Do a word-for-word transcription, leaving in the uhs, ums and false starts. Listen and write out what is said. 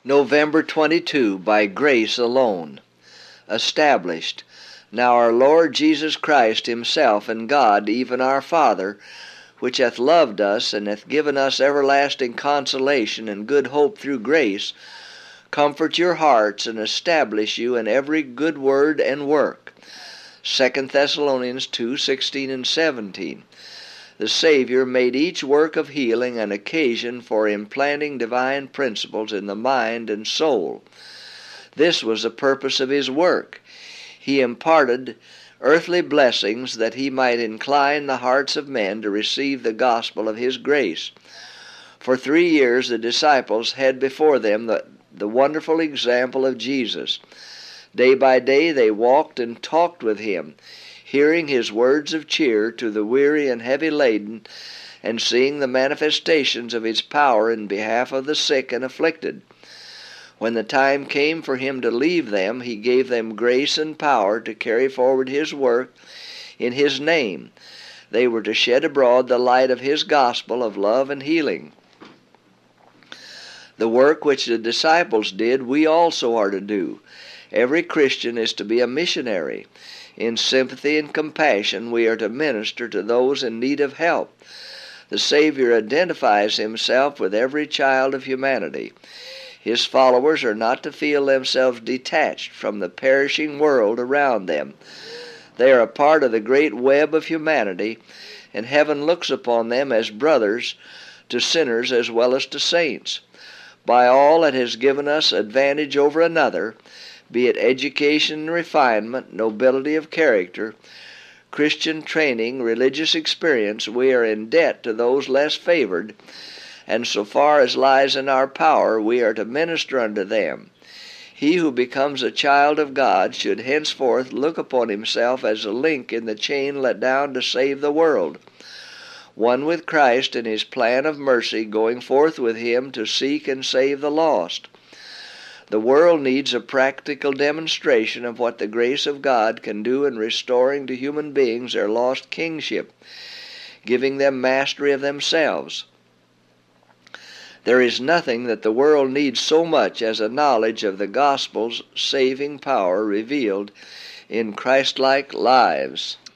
November twenty-second, by grace alone. Established. Now our Lord Jesus Christ himself, and God, even our Father, which hath loved us, and hath given us everlasting consolation and good hope through grace, comfort your hearts, and establish you in every good word and work. Second Thessalonians two sixteen and seventeen. The Savior made each work of healing an occasion for implanting divine principles in the mind and soul. This was the purpose of his work. He imparted earthly blessings that he might incline the hearts of men to receive the gospel of his grace. For three years the disciples had before them the, the wonderful example of Jesus. Day by day they walked and talked with him, hearing his words of cheer to the weary and heavy laden, and seeing the manifestations of his power in behalf of the sick and afflicted. When the time came for him to leave them, he gave them grace and power to carry forward his work in his name. They were to shed abroad the light of his gospel of love and healing. The work which the disciples did, we also are to do. Every Christian is to be a missionary. In sympathy and compassion, we are to minister to those in need of help. The Savior identifies himself with every child of humanity. His followers are not to feel themselves detached from the perishing world around them. They are a part of the great web of humanity, and heaven looks upon them as brothers to sinners as well as to saints. By all it has given us advantage over another, be it education and refinement, nobility of character, Christian training, religious experience, we are in debt to those less favored, and so far as lies in our power, we are to minister unto them. He who becomes a child of God should henceforth look upon himself as a link in the chain let down to save the world, one with Christ in his plan of mercy, going forth with him to seek and save the lost. The world needs a practical demonstration of what the grace of God can do in restoring to human beings their lost kingship, giving them mastery of themselves. There is nothing that the world needs so much as a knowledge of the gospel's saving power revealed in Christ-like lives.